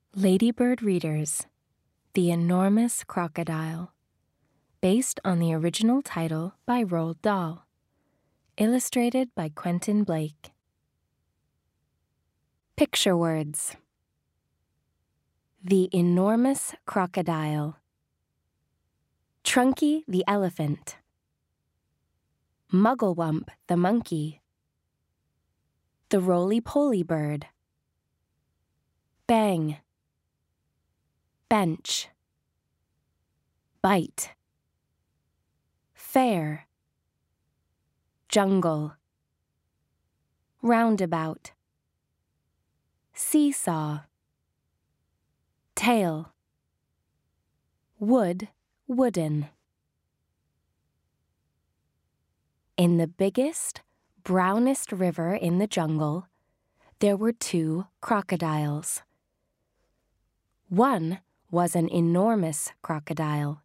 Ladybird Readers: The Enormous Crocodile, based on the original title by Roald Dahl, illustrated by Quentin Blake. Picture words: The enormous crocodile, Trunky the elephant, Mugglewump the monkey, the roly-poly bird, bang, bench, bite, fair, jungle, roundabout, seesaw, tail, wood, wooden. In the biggest, brownest river in the jungle, there were 2 crocodiles. One was an enormous crocodile.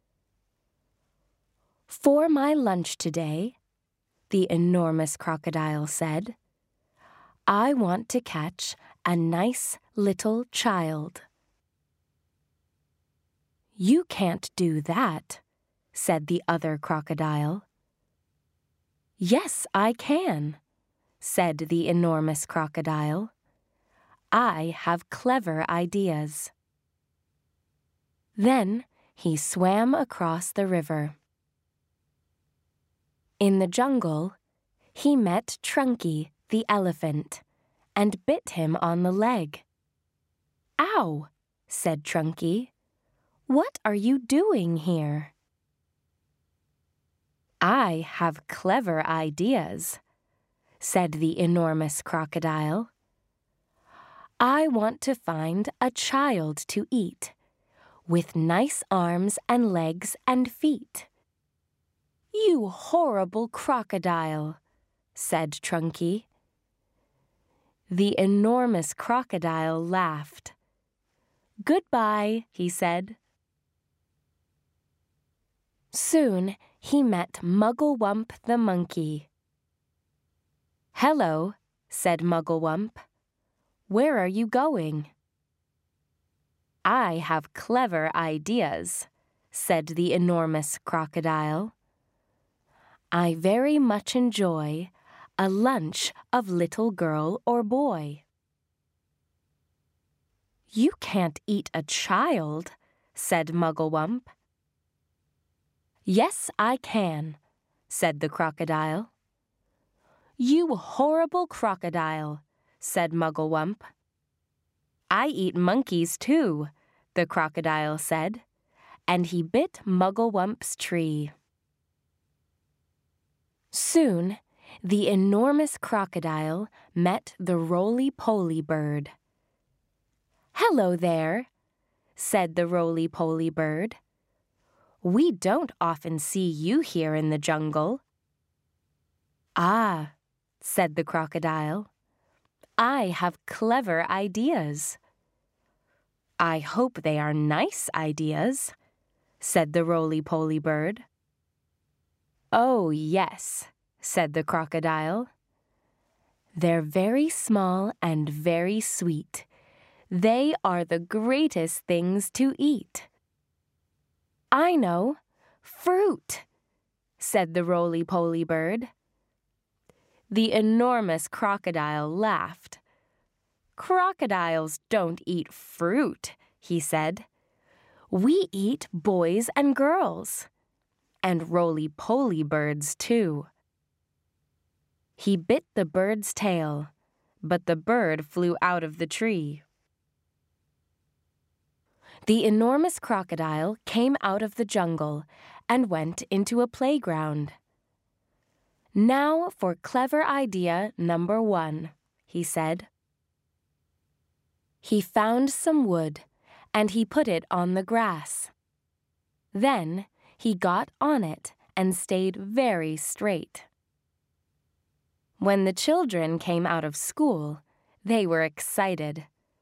"For my lunch today," the enormous crocodile said, "I want to catch a nice little child." "You can't do that," said the other crocodile. "Yes, I can," said the enormous crocodile. "I have clever ideas." Then he swam across the river. In the jungle, he met Trunky the elephant and bit him on the leg. "Ow!" said Trunky. "What are you doing here?" "I have clever ideas," said the enormous crocodile. "I want to find a child to eat, with nice arms and legs and feet." "You horrible crocodile," said Trunky. The enormous crocodile laughed. "Goodbye," he said. Soon he met Mugglewump the monkey. "Hello," said Mugglewump. "Where are you going?" "I have clever ideas," said the enormous crocodile. "I very much enjoy a lunch of little girl or boy." "You can't eat a child," said Mugglewump. "Yes, I can," said the crocodile. "You horrible crocodile," said Mugglewump. "I eat monkeys too," the crocodile said, and he bit Mugglewump's tree. Soon, the enormous crocodile met the roly-poly bird. "Hello there," said the roly-poly bird. "We don't often see you here in the jungle." "Ah," said the crocodile, "I have clever ideas." "I hope they are nice ideas," said the roly-poly bird. "Oh, yes," said the crocodile. "They're very small and very sweet. They are the greatest things to eat." "I know, fruit," said the roly-poly bird. The enormous crocodile laughed. "Crocodiles don't eat fruit," he said. "We eat boys and girls, and roly-poly birds too." He bit the bird's tail, but the bird flew out of the tree. The enormous crocodile came out of the jungle and went into a playground. "Now for clever idea number 1, he said. He found some wood, and he put it on the grass. Then he got on it and stayed very straight. When the children came out of school, they were excited.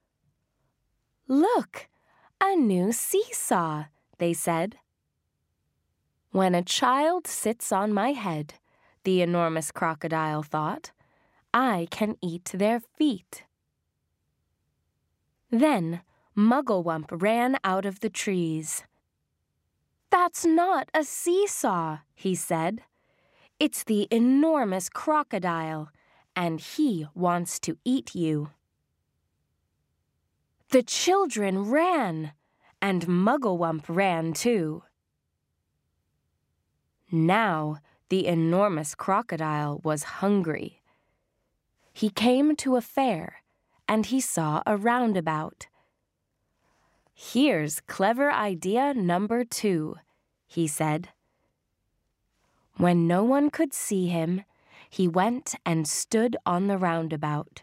"Look, a new seesaw," they said. "When a child sits on my head," the enormous crocodile thought, "I can eat their feet." Then Mugglewump ran out of the trees. "That's not a seesaw," he said. "It's the enormous crocodile, and he wants to eat you." The children ran, and Mugglewump ran too. Now the enormous crocodile was hungry. He came to a fair, and he saw a roundabout. "Here's clever idea number 2, he said. When no one could see him, he went and stood on the roundabout.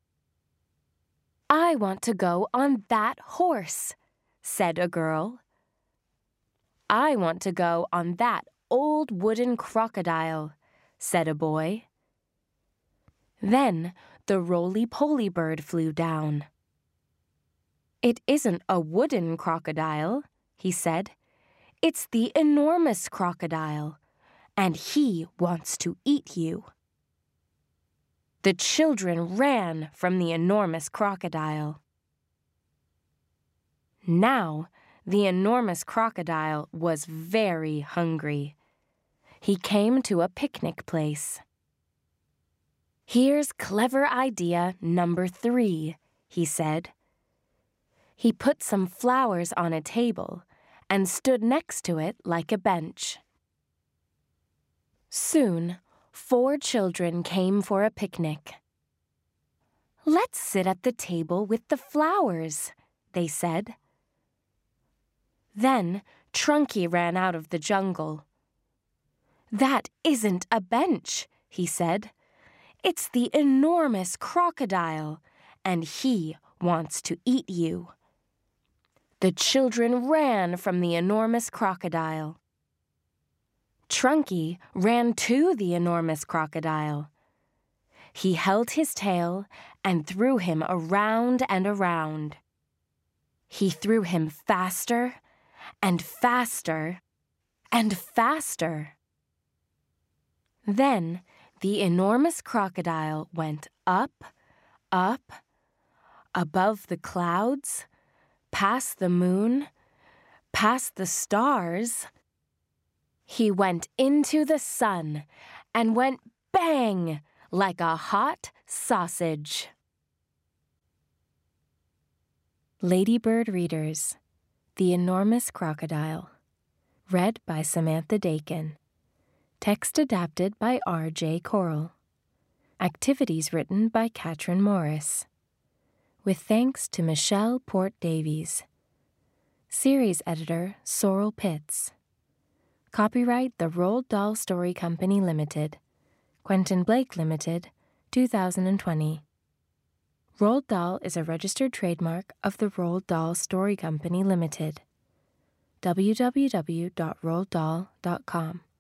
"I want to go on that horse," said a girl. "I want to go on that old wooden crocodile," said a boy. Then the roly-poly bird flew down. "It isn't a wooden crocodile," he said. "It's the enormous crocodile, and he wants to eat you." The children ran from the enormous crocodile. Now, the enormous crocodile was very hungry. He came to a picnic place. "Here's clever idea number 3, he said. He put some flowers on a table and stood next to it like a bench. Soon, 4 children came for a picnic. "Let's sit at the table with the flowers," they said. Then Trunky ran out of the jungle. "That isn't a bench," he said. "It's the enormous crocodile, and he wants to eat you." The children ran from the enormous crocodile. Trunky ran to the enormous crocodile. He held his tail and threw him around and around. He threw him faster and faster and faster. Then the enormous crocodile went up, up, above the clouds, past the moon, past the stars. He went into the sun and went bang like a hot sausage. Ladybird Readers: The Enormous Crocodile. Read by Samantha Dakin. Text adapted by R.J. Coral. Activities written by Katrin Morris. With thanks to Michelle Port-Davies. Series editor Sorrel Pitts. Copyright The Roald Dahl Story Company Limited. Quentin Blake Limited, 2020. Roald Dahl is a registered trademark of the Roald Dahl Story Company Limited. www.roalddahl.com